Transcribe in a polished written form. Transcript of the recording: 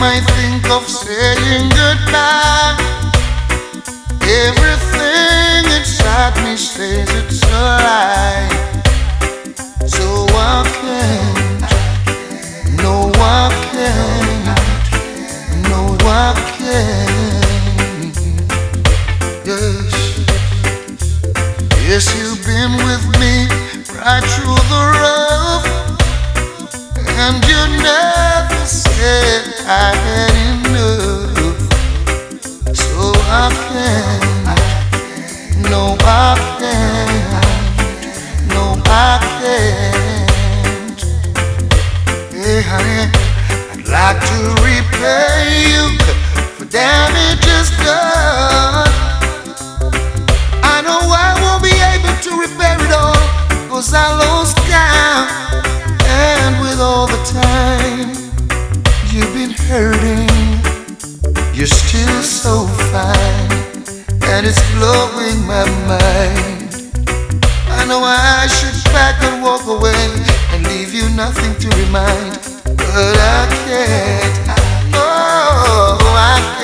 might think of saying goodbye, everything inside me says it's a lie. So I can't, no I can't, no I can't. Yes, yes, you've been with me right through the rough, and you never said I had enough. So I can't, no I can't, no I can't. Hey honey, I'd like to repay you for damages done. I know I won't be able to repair it all, 'cause I lost count. And with all the time you've been hurting, you're still so fine, and it's blowing my mind. I know I should pack and walk away and leave you nothing to remind, but I can't, oh I